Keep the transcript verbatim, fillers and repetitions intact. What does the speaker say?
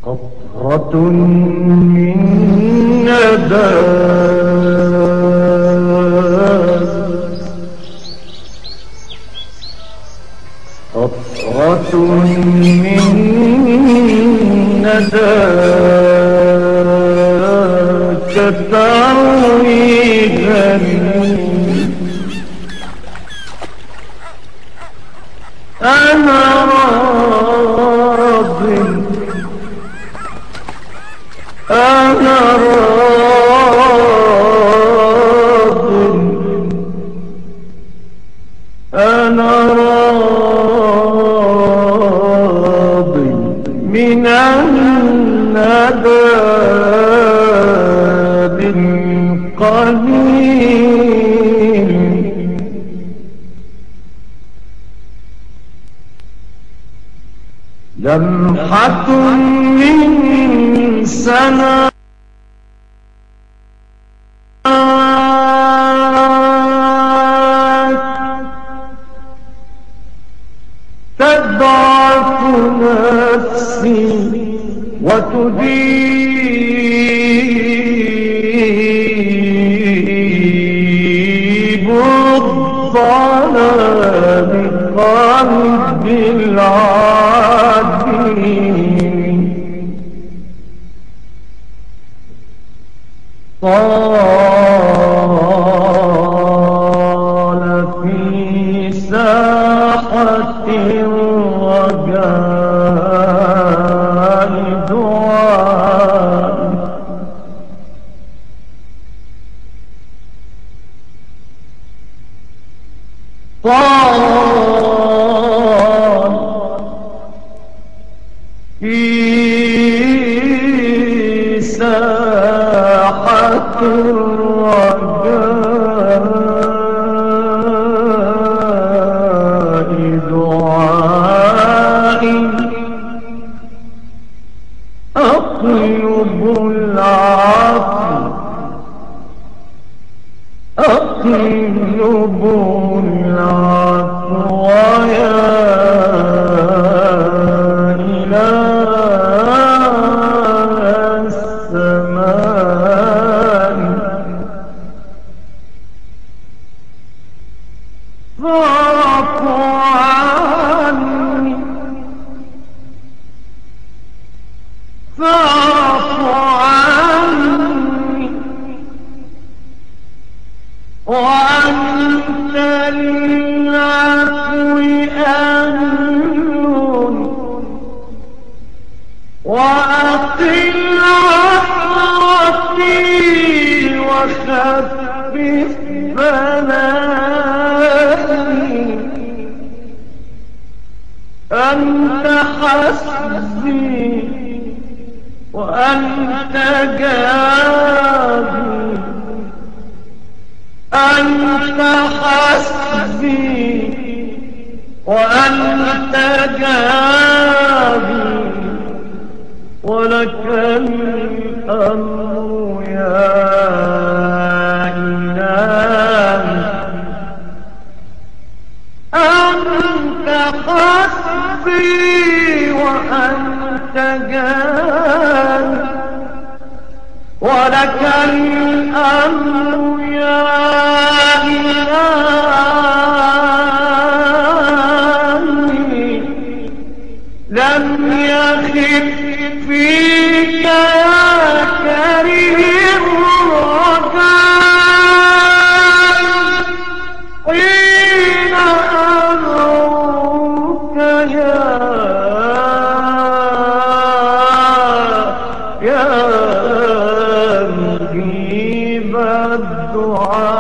قطرة من ندى قطرة من ندى كتروي غني أنا راض أنا راض أنا راض من الندى بالقليل لمحة من سنة تضعف نفسي وتذيب الظلام قلب العديم طال في ساحة الرجاء دعاء طال في ساحة الرجاء دعاء أطلب العفو أطلب العفو يا إله السماء فاعف عني فاعف عني وأنت للعفو أهل وأقل عثرتي وخفف بلائي أنت حسبي وأنت جابي أنت حسبي وأنت جابي ولك الأمر يا إلهي أنت حسبي وأنت جابي ولك الأمر يا إلهي لم يخف فيك يا كريم رجاء حين أدعوك يا يا مجيب الدعاء